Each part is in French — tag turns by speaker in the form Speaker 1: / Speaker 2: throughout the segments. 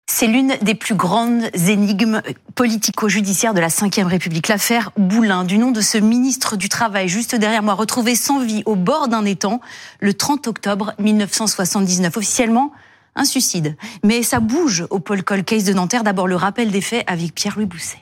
Speaker 1: C'est l'une des plus grandes énigmes politico-judiciaires de la Ve République. L'affaire Boulin, du nom de ce ministre du Travail, juste derrière moi, retrouvé sans vie au bord d'un étang le 30 octobre 1979. Officiellement, un suicide. Mais ça bouge au Paul Cold Case de Nanterre. D'abord, le rappel des faits avec Pierre-Louis Bousset.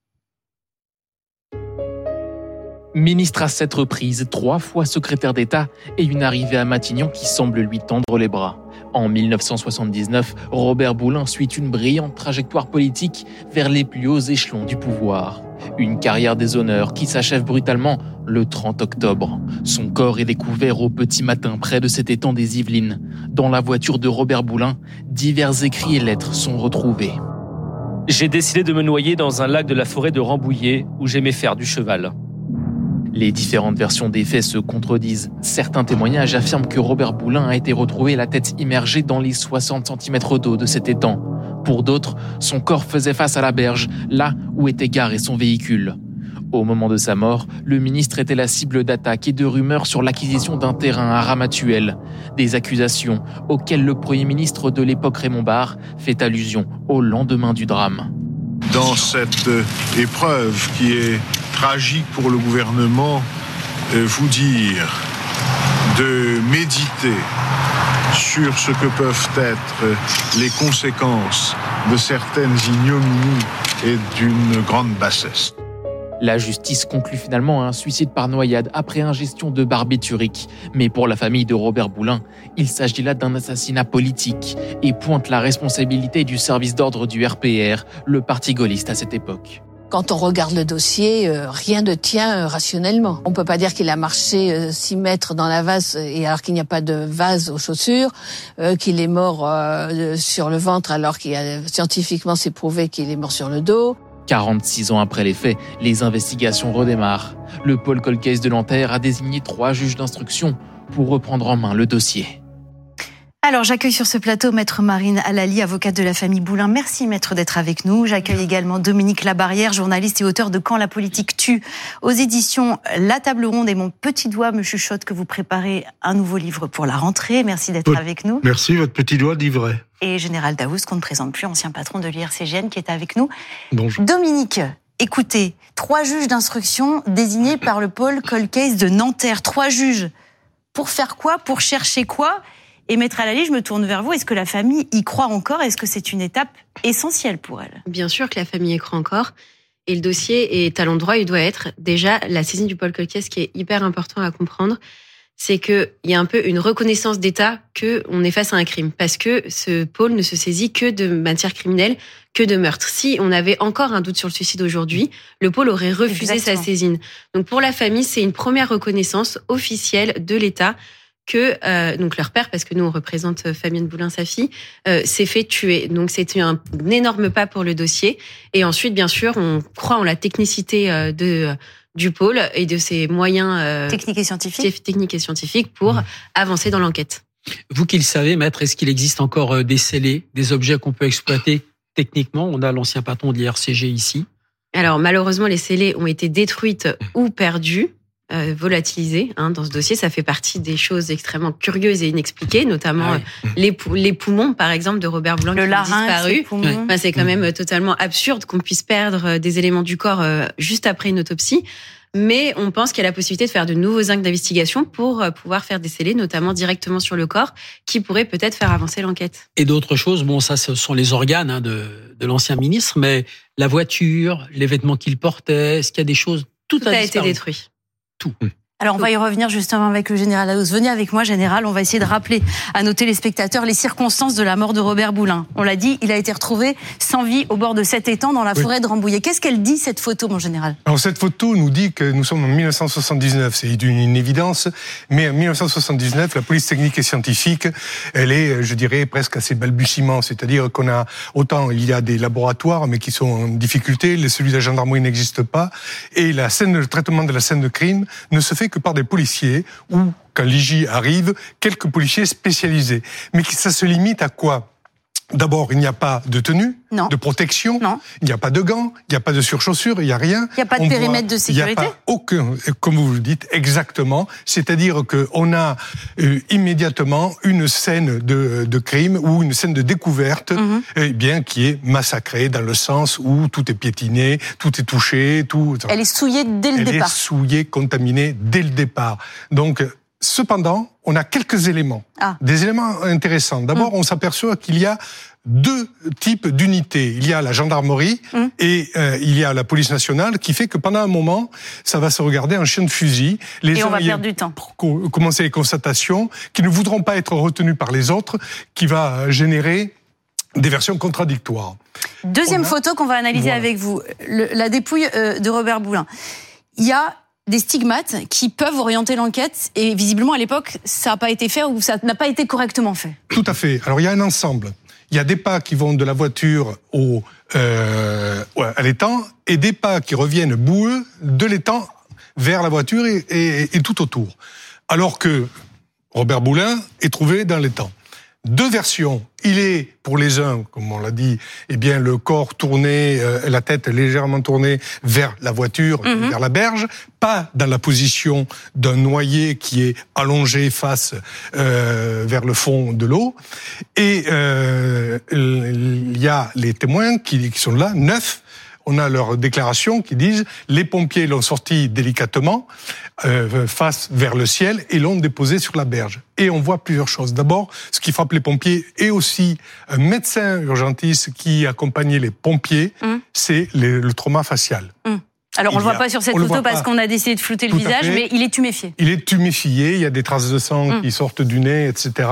Speaker 2: Ministre à 7 reprises, 3 fois secrétaire d'État et une arrivée à Matignon qui semble lui tendre les bras. En 1979, Robert Boulin suit une brillante trajectoire politique vers les plus hauts échelons du pouvoir. Une carrière des honneurs qui s'achève brutalement le 30 octobre. Son corps est découvert au petit matin près de cet étang des Yvelines. Dans la voiture de Robert Boulin, divers écrits et lettres sont retrouvés.
Speaker 3: J'ai décidé de me noyer dans un lac de la forêt de Rambouillet où j'aimais faire du cheval.
Speaker 2: Les différentes versions des faits se contredisent. Certains témoignages affirment que Robert Boulin a été retrouvé la tête immergée dans les 60 cm d'eau de cet étang. Pour d'autres, son corps faisait face à la berge, là où était garé son véhicule. Au moment de sa mort, le ministre était la cible d'attaques et de rumeurs sur l'acquisition d'un terrain à Ramatuelle. Des accusations auxquelles le Premier ministre de l'époque Raymond Barre fait allusion au lendemain du drame.
Speaker 4: Dans cette épreuve qui est tragique pour le gouvernement, vous dire de méditer sur ce que peuvent être les conséquences de certaines ignominies et d'une grande bassesse.
Speaker 2: La justice conclut finalement à un suicide par noyade après ingestion de barbiturique. Mais pour la famille de Robert Boulin, il s'agit là d'un assassinat politique et pointe la responsabilité du service d'ordre du RPR, le parti gaulliste à cette époque.
Speaker 5: Quand on regarde le dossier, rien ne tient rationnellement. On peut pas dire qu'il a marché 6 mètres dans la vase et alors qu'il n'y a pas de vase aux chaussures, qu'il est mort sur le ventre alors qu'il a scientifiquement c'est prouvé qu'il est mort sur le dos.
Speaker 2: 46 ans après les faits, les investigations redémarrent. Le Paul Cold Case de Nanterre a désigné 3 juges d'instruction pour reprendre en main le dossier.
Speaker 1: Alors, j'accueille sur ce plateau Maître Marine Alali, avocate de la famille Boulin. Merci, Maître, d'être avec nous. J'accueille également Dominique Labarrière, journaliste et auteur de Quand la politique tue, aux éditions La Table Ronde. Et mon petit doigt me chuchote que vous préparez un nouveau livre pour la rentrée. Merci d'être avec nous.
Speaker 6: Merci, votre petit doigt dit vrai.
Speaker 1: Et Général Daoust, qu'on ne présente plus, ancien patron de l'IRCGN, qui est avec nous.
Speaker 6: Bonjour.
Speaker 1: Dominique, écoutez, 3 juges d'instruction désignés par le Paul Cold Case de Nanterre. 3 juges. Pour faire quoi? Pour chercher quoi? Et Maître Alali, je me tourne vers vous. Est-ce que la famille y croit encore? Est-ce que c'est une étape essentielle pour elle?
Speaker 7: Bien sûr que la famille y croit encore. Et le dossier est à l'endroit où il doit être. Déjà, la saisine du Paul Cold Case, qui est hyper important à comprendre, c'est qu'il y a un peu une reconnaissance d'État qu'on est face à un crime. Parce que ce pôle ne se saisit que de matière criminelle, que de meurtre. Si on avait encore un doute sur le suicide aujourd'hui, le pôle aurait refusé sa saisine. Donc pour la famille, c'est une première reconnaissance officielle de l'État que donc leur père, parce que nous on représente Fabienne Boulin, sa fille, s'est fait tuer. Donc c'est un énorme pas pour le dossier. Et ensuite, bien sûr, on croit en la technicité du pôle et de ses moyens
Speaker 1: techniques et scientifiques
Speaker 7: pour avancer dans l'enquête.
Speaker 8: Vous qui le savez, Maître, est-ce qu'il existe encore des scellés, des objets qu'on peut exploiter techniquement? On a l'ancien patron de l'IRCG ici.
Speaker 7: Alors malheureusement, les scellés ont été détruites ou perdues. Volatilisé dans ce dossier, ça fait partie des choses extrêmement curieuses et inexpliquées, notamment les poumons, par exemple, de Robert Boulin, qui ont disparu. C'est quand même totalement absurde qu'on puisse perdre des éléments du corps juste après une autopsie. Mais on pense qu'il y a la possibilité de faire de nouveaux actes d'investigation pour pouvoir faire des scellés, notamment directement sur le corps, qui pourraient peut-être faire avancer l'enquête.
Speaker 8: Et d'autres choses, bon, ça, ce sont les organes de l'ancien ministre, mais la voiture, les vêtements qu'il portait, est-ce qu'il y a des choses...
Speaker 7: Tout a été détruit.
Speaker 8: Tout.
Speaker 1: Alors, on va y revenir justement avec le général Daoust. Venez avec moi, général. On va essayer de rappeler à nos téléspectateurs les circonstances de la mort de Robert Boulin. On l'a dit, il a été retrouvé sans vie au bord de cet étang dans la forêt de Rambouillet. Qu'est-ce qu'elle dit, cette photo, mon général?
Speaker 6: Alors, cette photo nous dit que nous sommes en 1979. C'est une évidence. Mais en 1979, la police technique et scientifique, elle est, je dirais, presque à ses balbutiements. C'est-à-dire qu'on a, autant il y a des laboratoires, mais qui sont en difficulté. Celui de la gendarmerie n'existe pas. Et le traitement de la scène de crime ne se fait que par des policiers ou, quand l'IJ arrive, quelques policiers spécialisés. Mais ça se limite à quoi? D'abord, il n'y a pas de tenue,
Speaker 1: Non.
Speaker 6: de protection,
Speaker 1: Non.
Speaker 6: il n'y a pas de gants, il n'y a pas de surchaussures, il n'y a rien.
Speaker 1: Il n'y a pas de périmètre de sécurité.
Speaker 6: Il n'y a pas aucun, comme vous le dites, exactement. C'est-à-dire qu'on a immédiatement une scène de crime ou une scène de découverte qui est massacrée dans le sens où tout est piétiné, tout est touché, tout.
Speaker 1: Elle est souillée dès le départ.
Speaker 6: Elle est souillée, contaminée dès le départ. Donc, cependant, on a quelques éléments, des éléments intéressants. D'abord, on s'aperçoit qu'il y a deux types d'unités. Il y a la gendarmerie et il y a la police nationale, qui fait que pendant un moment, ça va se regarder en chien de fusil.
Speaker 1: Et on va perdre du temps.
Speaker 6: Commencer les constatations qui ne voudront pas être retenues par les autres, qui va générer des versions contradictoires.
Speaker 1: Deuxième photo qu'on va analyser avec vous, la dépouille de Robert Boulin. Il y a des stigmates qui peuvent orienter l'enquête et visiblement à l'époque ça n'a pas été fait ou ça n'a pas été correctement fait.
Speaker 6: Tout à fait. Alors il y a un ensemble. Il y a des pas qui vont de la voiture à l'étang et des pas qui reviennent boueux de l'étang vers la voiture et tout autour. Alors que Robert Boulin est trouvé dans l'étang. Deux versions. Il est, pour les uns, comme on l'a dit, le corps tourné, la tête légèrement tournée vers la voiture, vers la berge, pas dans la position d'un noyé qui est allongé face vers le fond de l'eau. Et il y a les témoins qui sont là, 9. On a leurs déclarations qui disent les pompiers l'ont sorti délicatement face vers le ciel et l'ont déposé sur la berge. Et on voit plusieurs choses. D'abord, ce qui frappe les pompiers et aussi un médecin urgentiste qui accompagnait les pompiers, c'est le trauma facial.
Speaker 1: Alors on le voit pas sur cette photo parce qu'on a décidé de flouter le visage, mais il est tuméfié.
Speaker 6: Il est tuméfié, il y a des traces de sang qui sortent du nez, etc.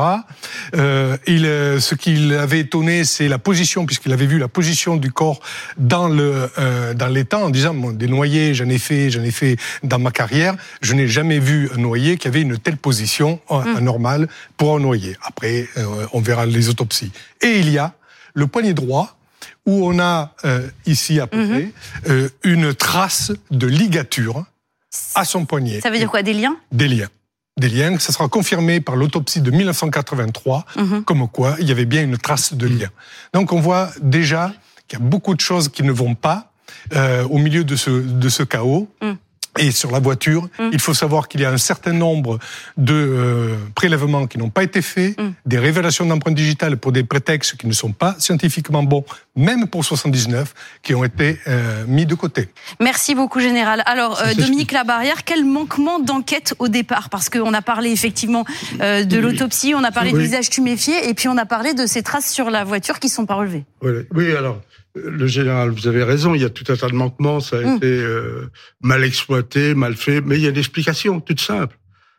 Speaker 6: Ce qui l'avait étonné, c'est la position, puisqu'il avait vu la position du corps dans l'étang, en disant des noyés, j'en ai fait dans ma carrière, je n'ai jamais vu un noyé qui avait une telle position anormale pour un noyé. Après, on verra les autopsies. Et il y a le poignet droit, où on a, ici à peu près, une trace de ligature à son poignet.
Speaker 1: Ça veut dire quoi, des liens ?
Speaker 6: Des liens. Ça sera confirmé par l'autopsie de 1983, comme quoi il y avait bien une trace de lien. Donc on voit déjà qu'il y a beaucoup de choses qui ne vont pas au milieu de ce chaos. Et sur la voiture, il faut savoir qu'il y a un certain nombre de prélèvements qui n'ont pas été faits, des révélations d'empreintes digitales pour des prétextes qui ne sont pas scientifiquement bons, même pour 79, qui ont été mis de côté.
Speaker 1: Merci beaucoup, Général. Alors, Dominique Labarrière, quel manquement d'enquête au départ ? Parce qu'on a parlé effectivement de l'autopsie, on a parlé du visage tuméfié, et puis on a parlé de ces traces sur la voiture qui ne sont pas relevées.
Speaker 9: Oui, alors... Le général, vous avez raison, il y a tout un tas de manquements, ça a été mal exploité, mal fait, mais il y a une explication toute simple,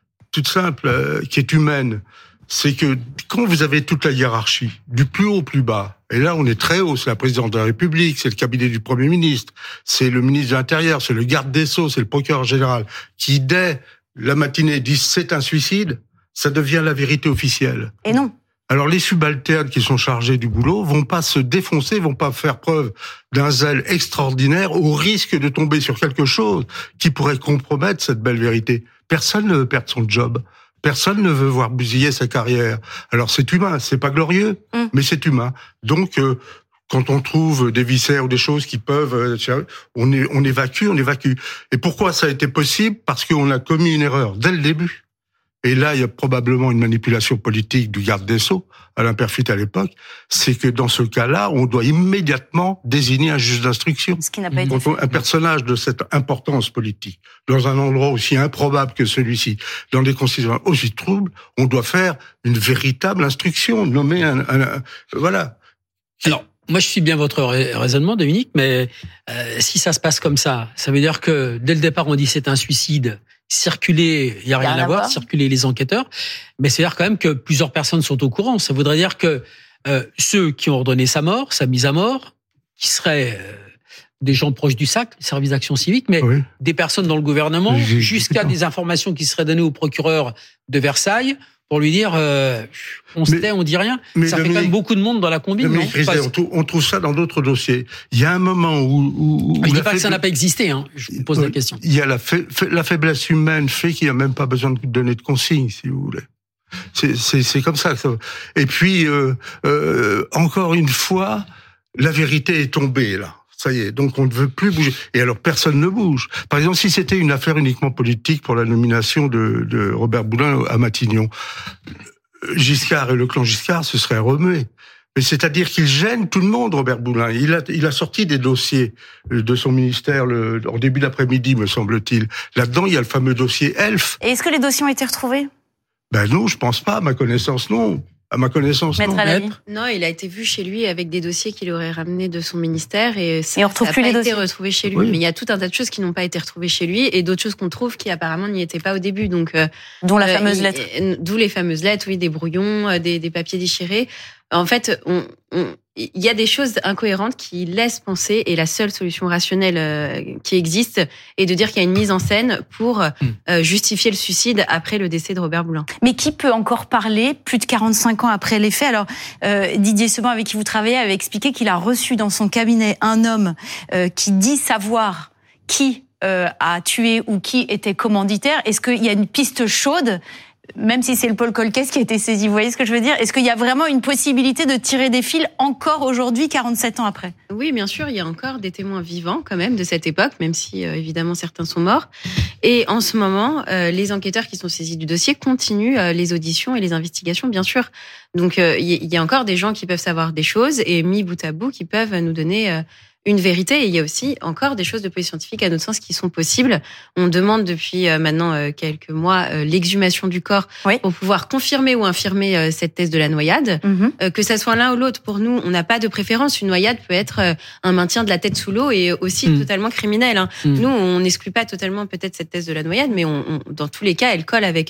Speaker 9: qui est humaine. C'est que quand vous avez toute la hiérarchie, du plus haut au plus bas, et là on est très haut, c'est la présidente de la République, c'est le cabinet du Premier ministre, c'est le ministre de l'Intérieur, c'est le garde des Sceaux, c'est le procureur général, qui dès la matinée disent c'est un suicide, ça devient la vérité officielle.
Speaker 1: Et non.
Speaker 9: Alors les subalternes qui sont chargés du boulot vont pas se défoncer, vont pas faire preuve d'un zèle extraordinaire au risque de tomber sur quelque chose qui pourrait compromettre cette belle vérité. Personne ne veut perdre son job. Personne ne veut voir bousiller sa carrière. Alors c'est humain, c'est pas glorieux, mais c'est humain. Donc quand on trouve des viscères ou des choses qui peuvent, on évacue. Et pourquoi ça a été possible ? Parce qu'on a commis une erreur dès le début. Et là, il y a probablement une manipulation politique du garde des Sceaux, Alain Peyrefitte à l'époque, c'est que dans ce cas-là, on doit immédiatement désigner un juge d'instruction.
Speaker 1: Ce qui n'a pas été fait.
Speaker 9: Un personnage de cette importance politique, dans un endroit aussi improbable que celui-ci, dans des considérations aussi troubles, on doit faire une véritable instruction, nommer voilà.
Speaker 8: Alors, moi, je suis bien votre raisonnement, Dominique, mais si ça se passe comme ça veut dire que dès le départ, on dit c'est un suicide. Circuler, il y a rien à voir, circuler les enquêteurs, mais c'est-à-dire quand même que plusieurs personnes sont au courant. Ça voudrait dire que ceux qui ont ordonné sa mise à mort, qui seraient des gens proches du SAC, le service d'action civique, mais des personnes dans le gouvernement, jusqu'à des informations qui seraient données au procureur de Versailles pour lui dire on se tait, on dit rien. Mais ça fait quand même beaucoup de monde dans la combine.
Speaker 9: Mais on trouve ça dans d'autres dossiers. Il y a un moment où
Speaker 8: je dis pas que ça n'a pas existé. Je vous pose la question.
Speaker 9: Il y a la faiblesse humaine fait qu'il n'y a même pas besoin de donner de consignes, si vous voulez. C'est comme ça. Et puis, encore une fois, la vérité est tombée, là. Ça y est, donc on ne veut plus bouger. Et alors, personne ne bouge. Par exemple, si c'était une affaire uniquement politique pour la nomination de Robert Boulin à Matignon, Giscard et le clan Giscard se seraient remués. Mais c'est-à-dire qu'il gêne tout le monde, Robert Boulin. Il a sorti des dossiers de son ministère en début d'après-midi, me semble-t-il. Là-dedans, il y a le fameux dossier Elf.
Speaker 1: Et est-ce que les dossiers ont été retrouvés ?
Speaker 9: Ben non, je pense pas. À ma connaissance, non.
Speaker 1: Maître Alavi.
Speaker 7: Non, il a été vu chez lui avec des dossiers qu'il aurait ramenés de son ministère et ça
Speaker 1: on retrouve plus les dossiers.
Speaker 7: Été retrouvé chez lui.
Speaker 9: Oui.
Speaker 7: Mais il y a tout un tas de choses qui n'ont pas été retrouvées chez lui et d'autres choses qu'on trouve qui apparemment n'y étaient pas au début. Donc,
Speaker 1: dont la fameuse lettre.
Speaker 7: D'où les fameuses lettres, oui, des brouillons, des papiers déchirés. En fait, il y a des choses incohérentes qui laissent penser, et la seule solution rationnelle qui existe est de dire qu'il y a une mise en scène pour justifier le suicide après le décès de Robert Boulin.
Speaker 1: Mais qui peut encore parler plus de 45 ans après les faits ? Alors, Didier Seban, avec qui vous travaillez, avait expliqué qu'il a reçu dans son cabinet un homme qui dit savoir qui a tué ou qui était commanditaire. Est-ce qu'il y a une piste chaude ? Même si c'est le Paul Colquès qui a été saisi, vous voyez ce que je veux dire ? Est-ce qu'il y a vraiment une possibilité de tirer des fils encore aujourd'hui, 47 ans après ?
Speaker 7: Oui, bien sûr, il y a encore des témoins vivants quand même de cette époque, même si évidemment certains sont morts. Et en ce moment, les enquêteurs qui sont saisis du dossier continuent les auditions et les investigations, bien sûr. Donc il y a encore des gens qui peuvent savoir des choses et mis bout à bout qui peuvent nous donner une vérité. Et il y a aussi encore des choses de police scientifique, à notre sens, qui sont possibles. On demande depuis maintenant quelques mois l'exhumation du corps pour pouvoir confirmer ou infirmer cette thèse de la noyade. Que ça soit l'un ou l'autre, pour nous, on n'a pas de préférence. Une noyade peut être un maintien de la tête sous l'eau et aussi totalement criminel. Hein. Nous, on n'exclut pas totalement peut-être cette thèse de la noyade, mais dans tous les cas, elle colle avec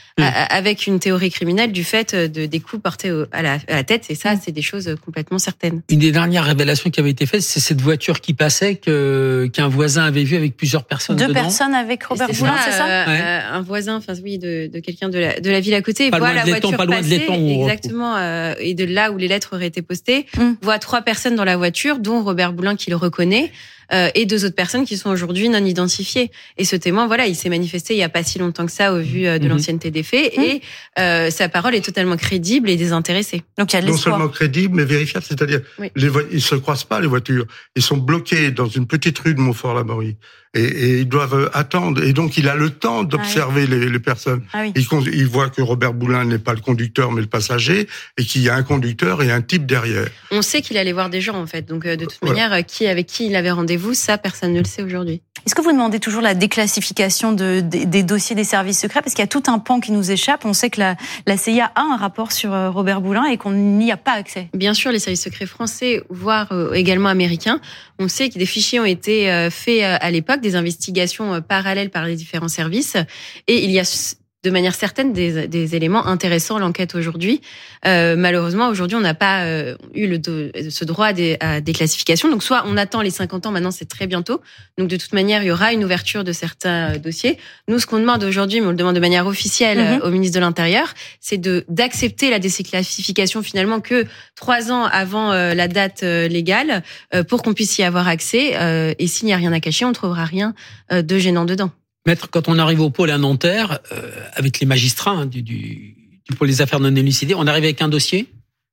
Speaker 7: une théorie criminelle du fait des coups portés à la tête. Et ça, c'est des choses complètement certaines.
Speaker 8: Une des dernières révélations qui avait été faite, c'est cette voiture qui passait qu'un voisin avait vue avec plusieurs personnes dedans.
Speaker 1: 2 personnes avec Robert Boulin, c'est ça
Speaker 7: Un voisin, enfin oui, de quelqu'un de la ville à côté, voit la voiture
Speaker 8: pas loin de
Speaker 7: passer,
Speaker 8: Letton,
Speaker 7: exactement, et de là où les lettres auraient été postées, voit 3 personnes dans la voiture, dont Robert Boulin qui le reconnaît. Et 2 autres personnes qui sont aujourd'hui non identifiées. Et ce témoin, voilà, il s'est manifesté il y a pas si longtemps que ça au vu de l'ancienneté des faits, et sa parole est totalement crédible et désintéressée.
Speaker 1: Donc il y a de
Speaker 9: non
Speaker 1: l'espoir.
Speaker 9: seulement crédible, mais vérifiable, c'est-à-dire ils se croisent pas les voitures, ils sont bloqués dans une petite rue de Montfort-l'Amaury. Et ils doivent attendre. Et donc, il a le temps d'observer les personnes. Il voit que Robert Boulin n'est pas le conducteur, mais le passager, et qu'il y a un conducteur et un type derrière.
Speaker 7: On sait qu'il allait voir des gens, en fait. Donc, de toute manière, avec qui il avait rendez-vous, ça, personne ne le sait aujourd'hui.
Speaker 1: Est-ce que vous demandez toujours la déclassification des dossiers des services secrets ? Parce qu'il y a tout un pan qui nous échappe. On sait que la CIA a un rapport sur Robert Boulin et qu'on n'y a pas accès.
Speaker 7: Bien sûr, les services secrets français, voire également américains, on sait que des fichiers ont été faits à l'époque, des investigations parallèles par les différents services, et il y a de manière certaine des éléments intéressants à l'enquête aujourd'hui. Malheureusement, aujourd'hui, on n'a pas eu ce droit à déclassification. Donc, soit on attend les 50 ans, maintenant c'est très bientôt. Donc, de toute manière, il y aura une ouverture de certains dossiers. Nous, ce qu'on demande aujourd'hui, mais on le demande de manière officielle au ministre de l'Intérieur, c'est d'accepter la déclassification finalement que 3 ans avant la date légale, pour qu'on puisse y avoir accès. Et s'il n'y a rien à cacher, on ne trouvera rien de gênant dedans.
Speaker 8: Maître, quand on arrive au pôle à Nanterre, avec les magistrats du pôle des affaires non élucidées, on arrive avec un dossier.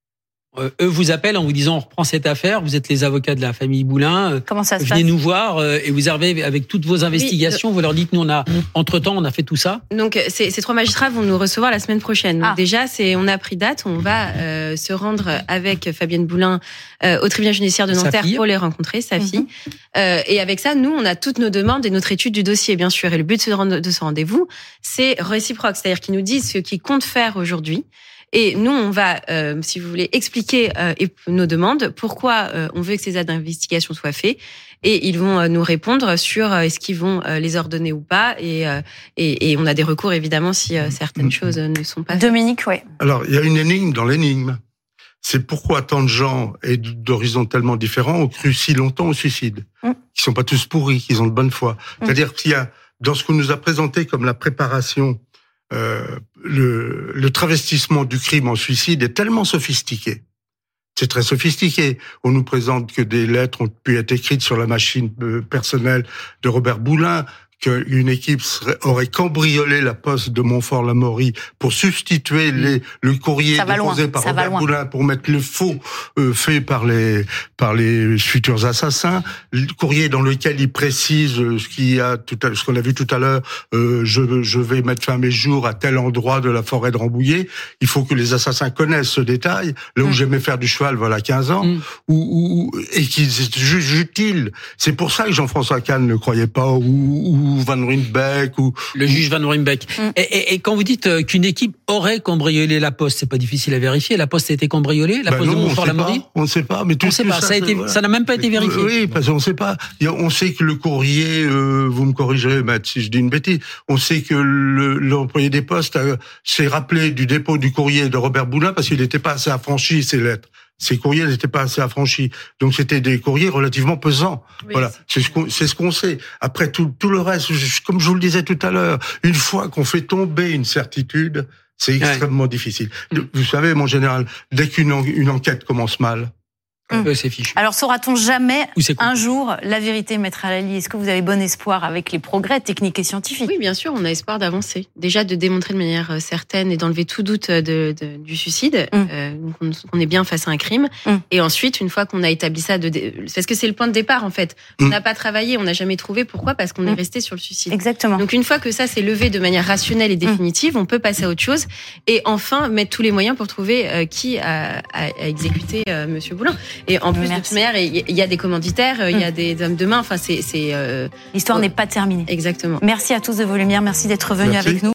Speaker 8: Eux vous appellent en vous disant on reprend cette affaire, vous êtes les avocats de la famille Boulin.
Speaker 1: Comment ça se passe ?
Speaker 8: Venez nous voir et vous arrivez avec toutes vos investigations, vous leur dites nous entre-temps on a fait tout ça.
Speaker 7: Donc ces 3 magistrats vont nous recevoir la semaine prochaine. Donc déjà on a pris date, on va se rendre avec Fabienne Boulin au tribunal judiciaire de Nanterre pour les rencontrer, sa fille. Et avec ça, nous on a toutes nos demandes et notre étude du dossier bien sûr. Et le but de ce rendez-vous, c'est réciproque, c'est-à-dire qu'ils nous disent ce qu'ils comptent faire aujourd'hui. Et nous, on va, si vous voulez, expliquer nos demandes, pourquoi on veut que ces actes d'investigation soient faits, et ils vont nous répondre sur est-ce qu'ils vont les ordonner ou pas, et on a des recours évidemment si certaines choses ne sont pas faites.
Speaker 1: Dominique, oui.
Speaker 9: Alors, il y a une énigme dans l'énigme. C'est pourquoi tant de gens et d'horizons tellement différents ont cru si longtemps au suicide. Qui sont pas tous pourris, qu'ils ont de bonne foi. C'est-à-dire qu'il y a, dans ce qu'on nous a présenté comme la préparation, le travestissement du crime en suicide est tellement sophistiqué. C'est très sophistiqué. On nous présente que des lettres ont pu être écrites sur la machine personnelle de Robert Boulin, qu'une équipe aurait cambriolé la poste de Montfort-l'Amaury pour substituer le courrier déposé par Robert Boulin pour mettre le faux fait par les futurs assassins, le courrier dans lequel il précise ce qu'on a vu tout à l'heure, je vais mettre fin à mes jours à tel endroit de la forêt de Rambouillet. Il faut que les assassins connaissent ce détail, là où j'aimais faire du cheval voilà 15 ans, et qu'ils jugent utile. C'est pour ça que Jean-François Kahn ne croyait pas, ou Van Ruymbeck,
Speaker 8: le juge Van Ruymbeck. Et quand vous dites qu'une équipe aurait cambriolé la poste, c'est pas difficile à vérifier. La poste a été cambriolée, la poste de Montfort-l'Amaury.
Speaker 9: On ne sait pas, mais
Speaker 8: on sait pas. Ça n'a même pas été vérifié.
Speaker 9: Oui, parce qu'on ne sait pas. On sait que le courrier, vous me corrigerez, Matt, si je dis une bêtise. On sait que l'employé des postes s'est rappelé du dépôt du courrier de Robert Boulin parce qu'il n'était pas assez affranchi, ses lettres. Ces courriers n'étaient pas assez affranchis. Donc c'était des courriers relativement pesants. Oui, voilà. C'est ce qu'on sait. Après tout le reste, comme je vous le disais tout à l'heure, une fois qu'on fait tomber une certitude, c'est extrêmement difficile. Vous savez, mon général, dès qu'une enquête commence mal,
Speaker 8: c'est fichu.
Speaker 1: Alors, saura-t-on jamais un jour la vérité, Maître Halali? Est-ce que vous avez bon espoir avec les progrès techniques et scientifiques?
Speaker 7: Oui, bien sûr, on a espoir d'avancer. Déjà, de démontrer de manière certaine et d'enlever tout doute du suicide, qu'on est bien face à un crime. Et ensuite, une fois qu'on a établi ça, parce que c'est le point de départ, en fait. On n'a pas travaillé, on n'a jamais trouvé. Pourquoi? Parce qu'on est resté sur le suicide.
Speaker 1: Exactement.
Speaker 7: Donc, une fois que ça s'est levé de manière rationnelle et définitive, on peut passer à autre chose et enfin mettre tous les moyens pour trouver qui a exécuté Monsieur Boulin. Et en plus, de toute manière, il y a des commanditaires, il y a des hommes de main. Enfin,
Speaker 1: l'histoire n'est pas terminée.
Speaker 7: Exactement.
Speaker 1: Merci à tous de vos lumières. Merci d'être venus avec nous.